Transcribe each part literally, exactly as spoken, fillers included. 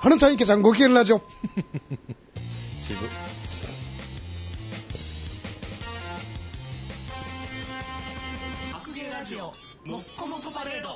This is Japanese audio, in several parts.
花ちゃん池ちゃんご機嫌ラジオ渋白芸ラジオもっこもこパレード。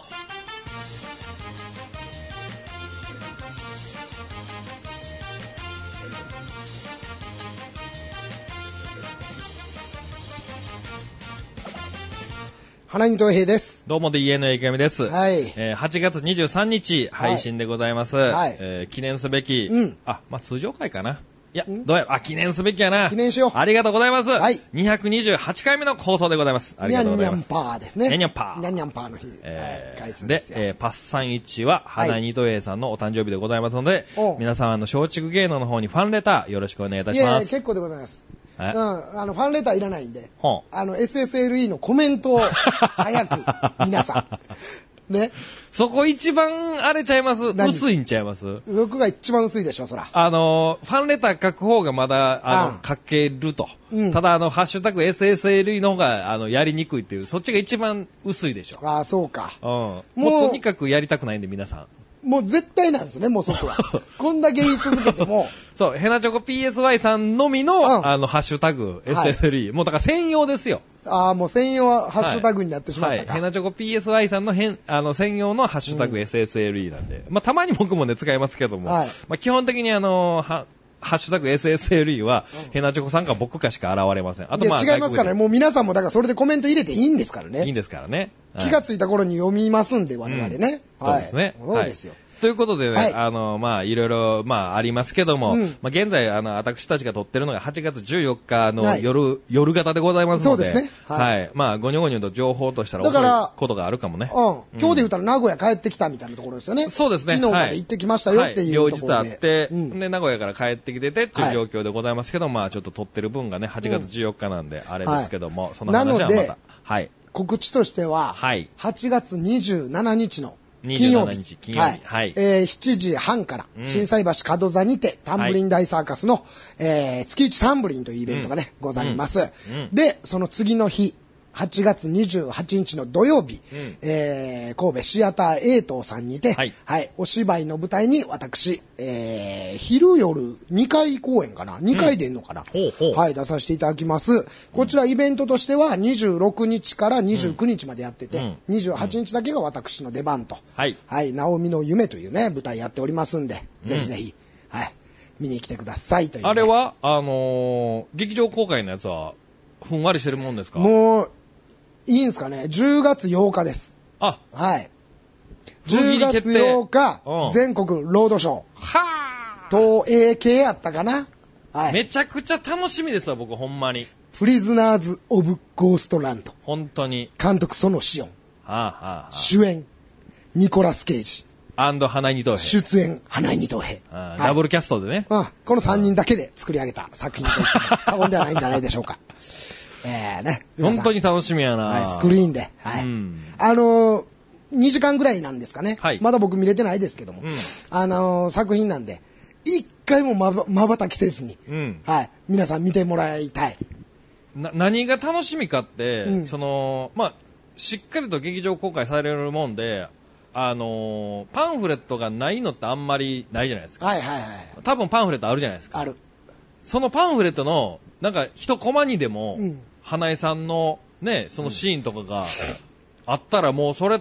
花見東平です。 どうも ディーエヌエー 池上です。 はい。 えー、はちがつにじゅうさんにち配信でございます。はい。えー、記念すべき、 うん、 あ、まあ、通常回かな。いや、どうや、あ、記念すべきやな。 記念しよう。 ありがとうございます。 はい。 にひゃくにじゅうはちかいめの放送でございます。ありがとうございます。 ニャンニャンパーですね。 ニャンニャンパー。 ニャンニャンパーの日。 えー、 はい、で, で、えー、パッサンいちは、花井二戸栄さんのお誕生日でございますので、はい、皆様の松竹芸能の方にファンレターよろしくお願いいたします。 いやいや、結構でございます。うん、あのファンレターいらないんで、あの エスエスエルイー のコメントを早く皆さんね、 そこ一番あれちゃいます？薄いんちゃいます？ 僕が一番薄いでしょ、そら。 あのファンレター書く方がまだあの書けると、うん、ただあのハッシュタグ エスエスエルイー の方があのやりにくいっていう、そっちが一番薄いでしょ。 ああ、そうか。 うん。もうとにかくやりたくないんで皆さん。 もう絶対なんですね、もうそこは。こんだけ言い続けても。 そう、ヘナチョコ ピーエスワイ さんのみの、うん、あの、ハッシュタグ、エスエスエルイー。はい、もうだから専用ですよ。ああ、もう専用はハッシュタグになってしまったか。 はい。ヘナチョコ ピーエスワイ さんの変、あの、専用のハッシュタグ エスエスエルイー なんで。うん、まあ、たまに僕もね、使いますけども。はい。まあ、基本的にあの、は、ハッシュタグ エスエスエルイー は、うん、ヘナチョコさんか僕かしか現れません。あとまあ、 違いますからね。もう皆さんもだからそれでコメント入れていいんですからね。 いいんですからね。 はい、気がついた頃に読みますんで、我々ね。 うん、はい。そうですね。 そうですよ。 はいということでね、はい、あの、まあ、いろいろ、まあ、ありますけども、うん、まあ、現在、あの、私たちが撮ってるのがはちがつじゅうよっかの夜、はい、夜型でございますので、 そうですね。 はい。はい、まあ、ごにょごにょと情報としたら、遅いことがあるかもね。 うん。今日で言ったら名古屋帰ってきたみたいなところですよね。 そうですね。 昨日まで行ってきましたよっていうところで。 はい、両日あって、うん、で、名古屋から帰ってきててっていう状況でございますけど、はい、まあ、ちょっと撮ってる分がね、はちがつじゅうよっかなんで、あれですけども、はい、その話はまた。はい。 告知としては、はい。はちがつにじゅうしちにちの、 金曜日。金曜日。はい。 はい、えー、しちじはんから、心斎橋門座にて、タンブリン大サーカスの、はい、えー、月一タンブリンというイベントがね、うん、ございます、うんうん。で、その次の日、はちがつにじゅうはちにちの土曜日、うん、えー、神戸シアターエイトーさんにて、はい、はい、お芝居の舞台に私、えー、昼夜にかい公演かな ?に 回出んのかな、うん、ほうほうはい、出させていただきます。こちらイベントとしてはにじゅうろくにちからにじゅうくにちまでやってて、うん、にじゅうはちにちだけが私の出番と、はい、はい、ナオミの夢というね、舞台やっておりますんで、うん、ぜひぜひ、はい、見に来てくださいという、ね。 あれは、あのー、劇場公開のやつは、ふんわりしてるもんですか？ もう、いいんすかね。じゅうがつようかです。 あ、 はい。じゅうがつようか、うん、全国ロードショー。 はぁ。東映系やったかな。 はい。めちゃくちゃ楽しみですわ、僕、ほんまに。 プリズナーズ・オブ・ゴーストランド。 本当に。 監督、園シオン。 はぁ、あ、はあ、 主演、ニコラス・ケイジ。 アンド、花井二等兵。 出演、花井二等兵。 はい、ダブルキャストでね。 うん。このさんにんだけで作り上げた作品と言っても過言ではないんじゃないでしょうか。えーね、 本当に楽しみやな、 はい、スクリーンで、はい、うん、あのー、にじかんぐらいなんですかね、はい、まだ僕見れてないですけども、うん、あのー、作品なんで一回もまば、まばたきせずに、うん、はい、皆さん見てもらいたい。 な何が楽しみかって、うん、そのまあ、しっかりと劇場公開されるもんで、あのー、パンフレットがないのってあんまりないじゃないですか。 はいはいはい。 多分パンフレットあるじゃないですか。 ある。そのパンフレットのなんか一コマにでも、うん花江さんのね、そのシーンとかがあったらもうそれって、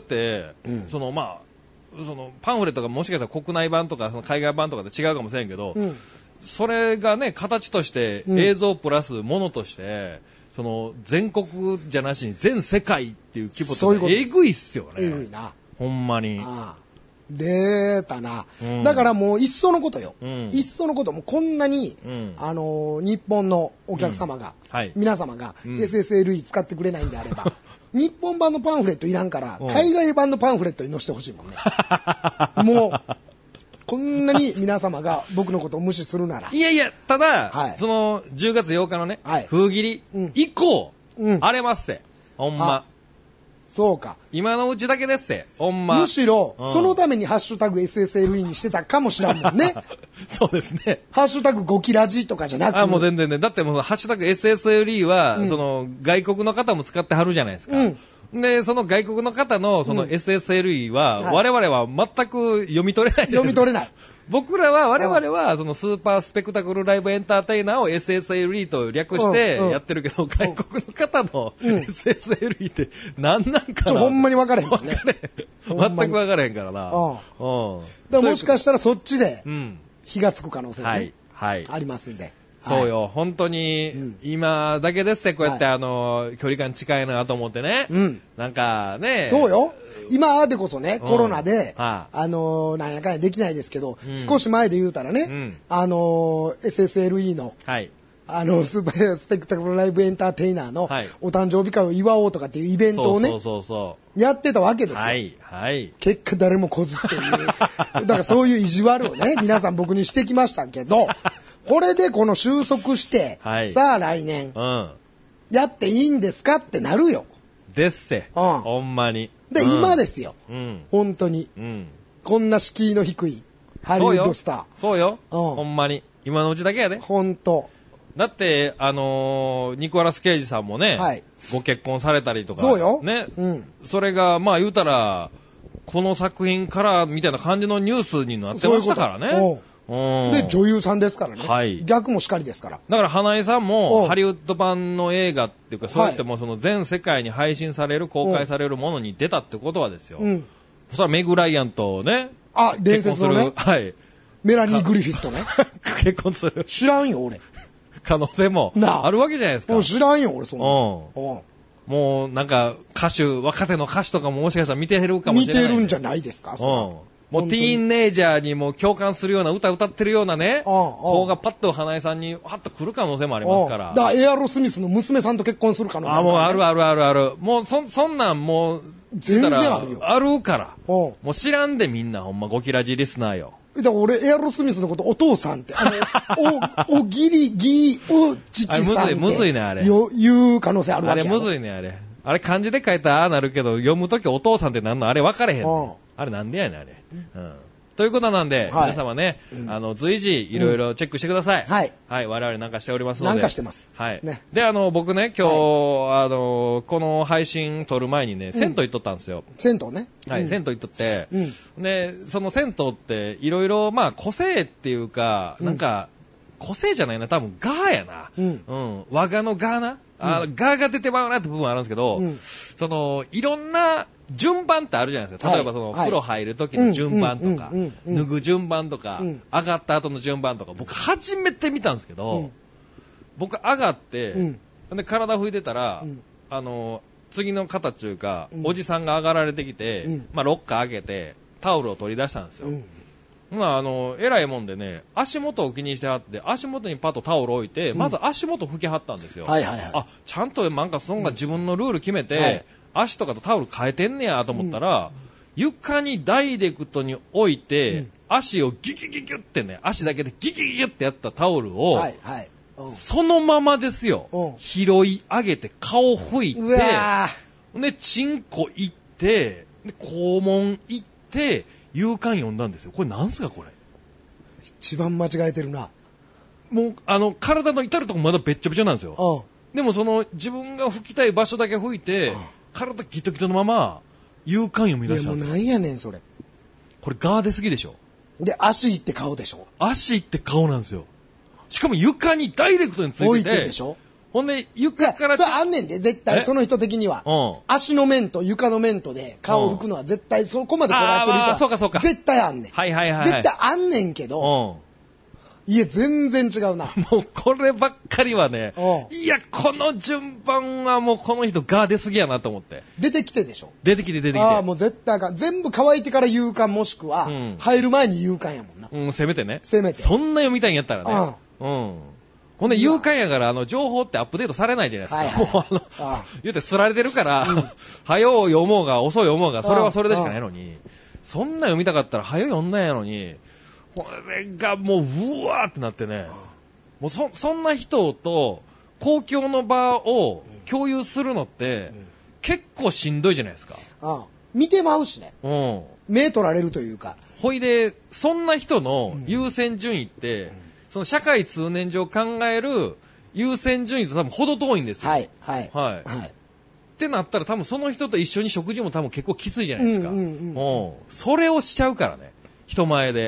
うん、そのまあ、そのパンフレットがもしかしたら国内版とかその海外版とかで違うかもしれんけど、うん、それがね、形として映像プラスものとして、その全国じゃなしに全世界っていう規模ってえぐいっすよね。 えぐいな。 ほんまに。 ああ出たな、うん、だからもういっそのことよ、うん、いっそのこともうこんなに、うん、あのー、日本のお客様が、うんはい、皆様が エスエスエルイー 使ってくれないんであれば、日本版のパンフレットいらんから海外版のパンフレットに載せてほしいもんねもうこんなに皆様が僕のことを無視するならいやいやただ、はい、そのじゅうがつようかのね、はい、封切り以降、うん、荒れますせほんまそうか。 今のうちだけですせ。ほんま。 むしろ、うん、そのためにハッシュタグ エスエスエルイー にしてたかもしれんもんね。 そうですね。 ハッシュタグごキラジとかじゃなくて。 あ、もう全然ね。だってもうハッシュタグ エスエスエルイー は、うん、その、外国の方も使ってはるじゃないですか。うんで、その外国の方のその エスエスエルイー は、我々は全く読み取れないじゃないですか。 読み取れない。 僕らは、我々は、そのスーパースペクタクルライブエンターテイナーを エスエスエルイー と略してやってるけど、外国の方の エスエスエルイー って何なんかな。 ほんまに分からへんもんね。 全く分からへんからな。 うん。だからもしかしたらそっちで火がつく可能性が、ねはいはい、 ありますんで。 そうよ、はい、本当に、うん、今だけですね、こうやって、はい、あの、距離感近いなと思ってね。うん。なんかね。 そうよ。今でこそね、コロナで、うん、あの、なんやかんやできないですけど、うん、少し前で言うたらね、うん、あの、エスエスエルイー の、はい。あの、スーパースペクタクルライブエンターテイナーの、お誕生日会を祝おうとかっていうイベントをね、そうそうそうやってたわけですよ。はい、はい。結果誰も来ずっていう。だからそういう意地悪をね、皆さん僕にしてきましたけど、これでこの収束して、はい、さあ来年、うん、やっていいんですかってなるよ。 ですって。うん。ほんまに。 で、うん、今ですよ。うん。本当に。うん。こんな敷居の低いハリウッドスター。 そうよ。そうよ。うん。ほんまに。今のうちだけやで。 ほんと。 だって、あのー、ニコラス・ケイジさんもね、はい、ご結婚されたりとか。 そうよ。 ね。うん。それが、まあ言うたら、この作品からみたいな感じのニュースになってましたからね。そういうこと。 で、女優さんですからね。はい。逆もしかりですから。 だから、花江さんも、ハリウッド版の映画っていうか、そうやってもその全世界に配信される、公開されるものに出たってことはですよ。うん。そしたらメグ・ライアンとね。 あ、伝説のね。 はい。 メラニー・グリフィスとね。 結婚する。 知らんよ、俺。 可能性もあるわけじゃないですか。 もう知らんよ、俺、そんな。うん。 もう、なんか、歌手、若手の歌手とかももしかしたら見てるかもしれない。 見てるんじゃないですか、そうん。もうティーンネイジャーにも共感するような歌歌ってるようなね、方がパッと花江さんにハッと来る可能性もありますから。 だからエアロスミスの娘さんと結婚する可能性もある、ね。あ、もうあるあるあるある。もうそ、そんなんもう、 全然あるよ。 あるから。もう知らんでみんなほんまゴキラジリスナーよ。 だから俺エアロスミスのことお父さんって、あの、お、おぎりぎお父さんって。 あれむずい、むずいねあれ。 言う可能性あるわけやろ。 あれむずいねあれ。あれ漢字で書いたらああなるけど、読むときお父さんってなんのあれ分かれへん、ね。あれなんでやねんあれ。うん。ということなんで、はい、皆様ね、うん、あの、随時いろいろチェックしてください。うん、はい。はい、我々なんかしておりますので。 なんかしてます。 はい。ね。で、あの、僕ね、今日、はい、あの、この配信撮る前にね、銭湯行っとったんですよ。 銭湯ね。 はい、うん、銭湯行っとって、うん、で、その銭湯っていろいろ、まあ、個性っていうか、なんか、個性じゃないな、多分、ガーやな。うん。うん。和画のガーな。あ、うん、ガーが出てまうなって部分あるんですけど、うん、その、いろんな順番ってあるじゃないですか。例えばその、はい、風呂入る時の順番とか、脱ぐ順番とか、うん、上がった後の順番とか、僕初めて見たんですけど、うん、僕上がって、うん、で体拭いてたら、うん、あの、次の方っていうか、うん、おじさんが上がられてきて、うん、まあ、ロッカー開けて、タオルを取り出したんですよ。うんまあ、あの、偉いもんでね、足元を気にしてはって、足元にパッとタオル置いて、うん、まず足元拭きはったんですよ。はいはいはい。あ、ちゃんとなんかそんな自分のルール決めて、うんはい、足とかとタオル変えてんねやと思ったら、うん、床にダイレクトに置いて、うん、足をギュギュギュギュってね、足だけでギュギュギュってやったタオルを、はいはいうん、そのままですよ、うん、拾い上げて顔拭いて、うわで、チンコ行って、で肛門行って、勇敢読んだんですよ。これなんすかこれ。 一番間違えてるな。 もう、あの、体の至るとこまだべっちょべちょなんですよ。でもその、自分が拭きたい場所だけ拭いて、体ギトギトのまま、勇敢読み出したんですよ。 いやもうなんやねん、それ。 これガー出すぎでしょ。 で、足行って顔でしょ。 足行って顔なんですよ。しかも床にダイレクトについてて。置いてでしょ。ほんで、床から。 それあんねんで、絶対、その人的には。うん。足の面と床の面とで顔を拭くのは絶対、そこまでこだわってる人は。 そうかそうか。 絶対あんねん。 はいはいはい。 絶対あんねんけど。うん。いや、全然違うな。 もう、こればっかりはね。うん。いや、この順番はもうこの人ガー出すぎやなと思って。 出てきてでしょ。 出てきて出てきて。 ああ、もう絶対か。全部乾いてから勇敢もしくは、うん、入る前に勇敢やもんな。 うん、せめてね。 せめて。 そんな読みたいんやったらね。うん。うん。ほんで、勇敢やから、あの、情報ってアップデートされないじゃないですか。はいはい、もう、あの、ああ言うて、すられてるから、うん、早う読もうが、遅い読もうが、それはそれでしかないのに、そんな読みたかったら、早う読んだんやのに、これがもう、うわーってなってね、もうそ、そんな人と、公共の場を共有するのって、うん、結構しんどいじゃないですか。 ああ見てまうしね。うん。目取られるというか。 ほいで、そんな人の優先順位って、うんその社会通念上考える優先順位と多分程遠いんですよ。はい、はい、はい。はい。ってなったら多分その人と一緒に食事も多分結構きついじゃないですか。うんうんうん、それをしちゃうからね。人前で。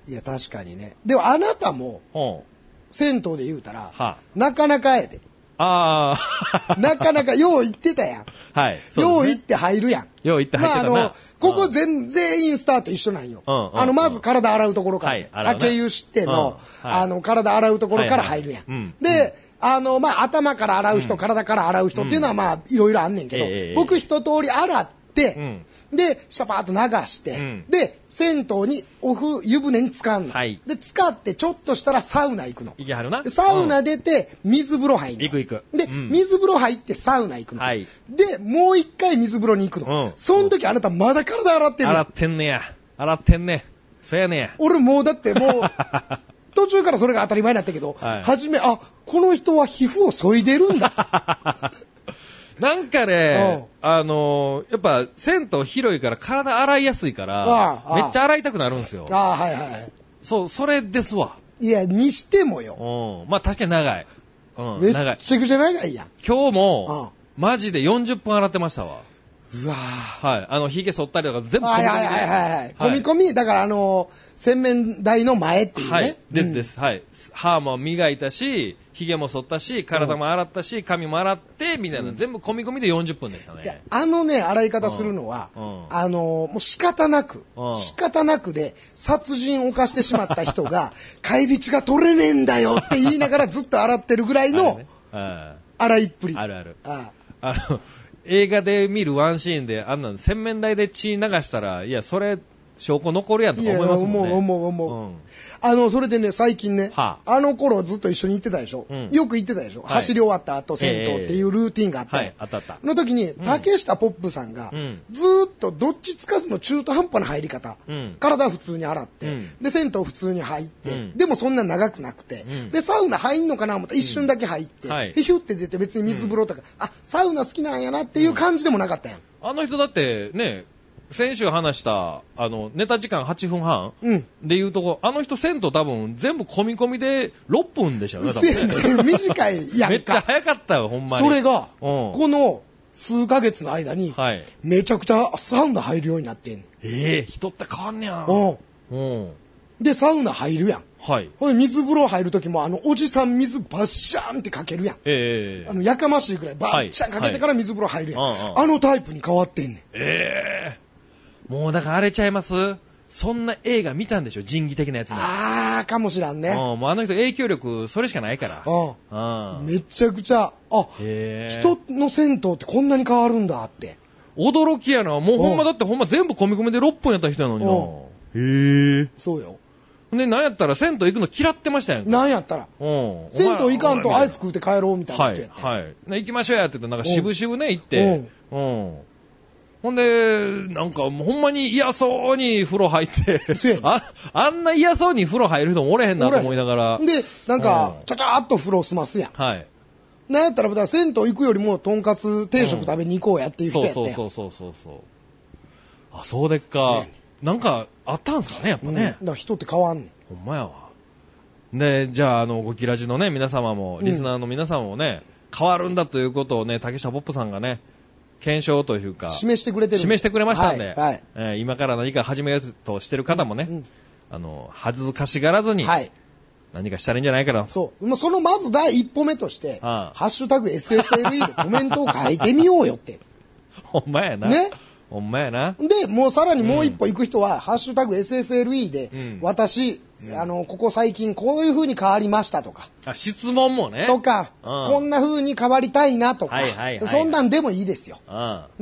いや、確かにね。でもあなたも、 うん。 銭湯で言うたら、 はあ、 なかなかやで。 ああ。 なかなか、よう言ってたやん。 はい。 よう言って入るやん。 よう言って入ってたな。 まあ、あの、ここ全、全員スタート一緒なんよ。 うんうん、 あの、まず体洗うところから、ね。 はい、 竹湯しての、 うんはい、 あの、体洗うところから入るやん。 はいはいうん、 で、あの、まあ、頭から洗う人、うん、体から洗う人っていうのは、まあ、いろいろあんねんけど、えー、僕一通り洗って、うんで、シャパーっと流して、うん、で、銭湯に、お風呂、湯船に浸かんの、はい。で、浸かってちょっとしたらサウナ行くの。 行きはるな。 でサウナ出て、水風呂入るの。 行く行く。 で、うん、水風呂入ってサウナ行くの。はい。で、もう一回水風呂に行くの。うん、その時あなたまだ体洗ってんの。 洗ってんねや。洗ってんね。そやねや。 俺もうだってもう、途中からそれが当たり前になったけど、はい、初め、あ、この人は皮膚を削いでるんだ。 なんかね、あのー、やっぱ銭湯広いから体洗いやすいから、ああめっちゃ洗いたくなるんですよ。 ああ、はいはい。 そう、それですわ。 いや、にしてもよ。 うん。まあ確かに長い。うん、 めっちゃくちゃ長いやん。 今日も、マジでよんじゅっぷん洗ってましたわ。 うわはい。あの、髭剃ったりとか全部込み込みで。 はいはいはいはい。込み込み、だからあの、洗面台の前っていうね。 はい。ですです。はい。歯も磨いたし、髭も剃ったし、体も洗ったし、髪も洗って、みたいな、全部込み込みでよんじゅっぷんでしたね。いや、 あのね、洗い方するのは、あの、もう仕方なく、仕方なくで、殺人を犯してしまった人が、返り血が取れねえんだよって言いながらずっと洗ってるぐらいの、洗いっぷり。 あるある。あの、映画で見るワンシーンで、あんなの洗面台で血流したら、いや、それ、証拠残るやんとか思いますもんね。 いや、思う思う思う。うん、あの、それでね、最近ね、はあ、あの頃ずっと一緒に行ってたでしょ。うん、よく行ってたでしょ。はい、走り終わった後、銭湯っていうルーティンがあって、えーはい、あったあった。の時に、竹下ポップさんが、うん、ずーっとどっちつかずの中途半端な入り方、うん、体普通に洗って、うん、で、銭湯普通に入って、うん、でもそんな長くなくて、うん、で、サウナ入んのかな思ったら一瞬だけ入って、うんはい、で、ヒュって出て別に水風呂とか、うん、あ、サウナ好きなんやなっていう感じでもなかったやん。 あの人だってね、先週話した、あの、ネタ時間はっぷんはん、うん、で言うと、あの人銭湯多分全部込み込みでろっぷんでしょうね、多分。短いやんか。 めっちゃ早かったよ、ほんまに。 それが、うん、この数ヶ月の間に、はい、めちゃくちゃサウナ入るようになってんねん。 ええー、人って変わんねや。 うん。うん。で、サウナ入るやん。はい。ほいで水風呂入るときも、あの、おじさん水バッシャーンってかけるやん。ええー。あの、やかましいくらいバッシャーンかけてから水風呂入るやん。はいはい、あのタイプに変わってんねん。 ええー。もうだから荒れちゃいます？そんな映画見たんでしょ、仁義的なやつに。 あー、かもしらんね。 うん、もうあの人影響力それしかないから。 うん。めちゃくちゃ、あ、人の銭湯ってこんなに変わるんだって。 驚きやな。もうほんまだってほんま全部込み込みでろっぷんやった人やのにな。 へえ。そうよ。 で、なんやったら銭湯行くの嫌ってましたやんか。 なんやったら。うん。銭湯行かんとアイス食うて帰ろうみたいな人やった。 はい。はい。行きましょうやって言ったらなんか渋々ね、行って。うん。うん。ほんで、なんかもうほんまに嫌そうに風呂入って、あ、あんな嫌そうに風呂入る人もおれへんなと思いながら。 で、なんか、ちゃちゃーっと風呂済ますやん。はい。なんやったら、だから銭湯行くよりも、とんかつ定食食べに行こうやっていう人やったやん。 そうそうそうそうそう。あ、そうでっか。なんか、あったんすかね、やっぱね。うん、だから人って変わんねん。 ほんまやわ。で、じゃあ、あの、ごきらじのね、皆様も、リスナーの皆様もね、うん、変わるんだということをね、竹下ポップさんがね、検証というか示してくれてる示してくれましたんで、はいはいえー、今から何か始めようとしてる方もね、うん、あの恥ずかしがらずに何かしたらいいんじゃないかな。 そう。そのまず第一歩目として、ああハッシュタグ エスエスエルイー でコメントを書いてみようよって。 ほんまやな。ね。ほんまやな。 で、もうさらにもう一歩行く人は、うん、ハッシュタグ エスエスエルイー で、うん、私、あの、ここ最近こういう風に変わりましたとか。 あ、質問もね。 とか、うん、こんな風に変わりたいなとか。はいはいはいはい、そんなんでもいいですよ。うん、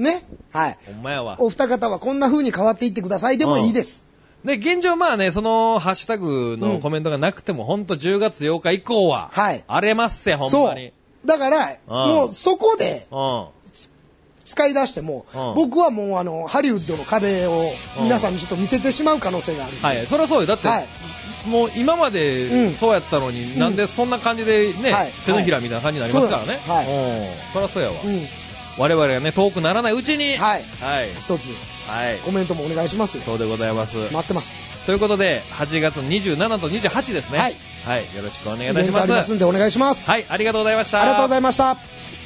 ね。はい。 ほんまやわ。 お二方はこんな風に変わっていってくださいでもいいです。 うん、で、現状まあね、そのハッシュタグのコメントがなくても、うん、ほんとじゅうがつようか以降は、はい。荒れますせ、ほんまに。 そう。だから、うん、もうそこで、うん使い出しても、うん、僕はもうあのハリウッドの壁を皆さんにちょっと見せてしまう可能性がある、うん、 はいそりゃそうよだって、はい、もう今までそうやったのに、うん、なんでそんな感じでね、はい、手のひらみたいな感じになりますからね、はい、そりゃそうやわ、うん、我々がね遠くならないうちにはい、はい、一つ、はい、コメントもお願いしますよ。 そうでございます。 待ってます。 ということではちがつにじゅうしちとにじゅうはちですね。はい、はい、よろしくお願いいたします。 イベントありますんでお願いします。 はい、ありがとうございました。 ありがとうございました。